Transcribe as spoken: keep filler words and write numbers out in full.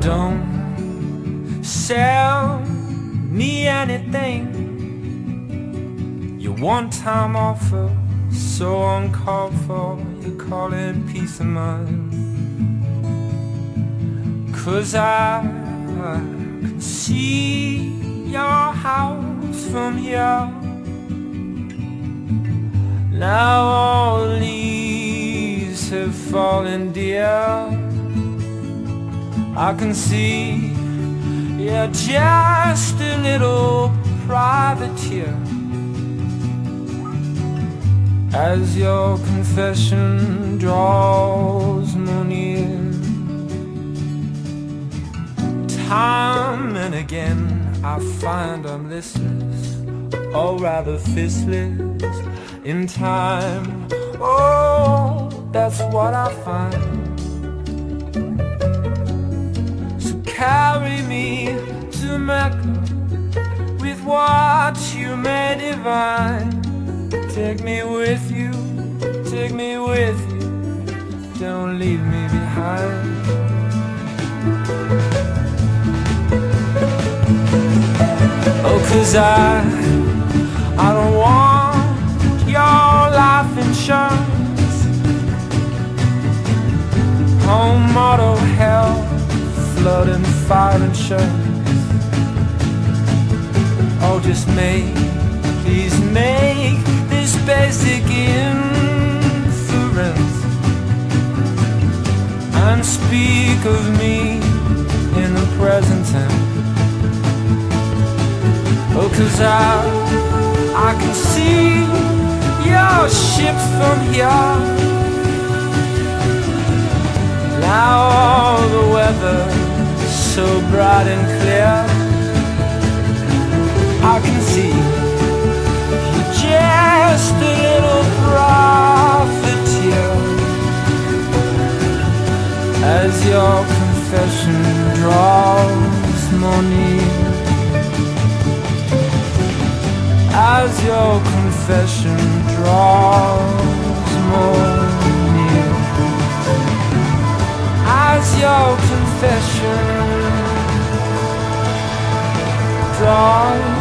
Don't sell me anything. Your one-time offer, so uncalled for, you call it peace of mind. 'Cause I, I can see your house from here. Now all the leaves have fallen, dear. I can see you're just a little privateer. As your confession draws more near, time and again I find I'm listless, or rather fistless in time. Oh, that's what I find. So carry me to Mecca with what you may divine. Take me with you, take me with you, don't leave me behind. Oh, 'cause I, I don't want your life insurance, home auto, hell, flood and fire insurance. Oh, just make, please make this basic inference, and speak of me in the present tense. Oh, 'cause I, I can see your ship from here. Now all the weather so bright and clear, I can see you're just a little profiteer. As your confession draws more near, as your confession draws more near, as your confession draws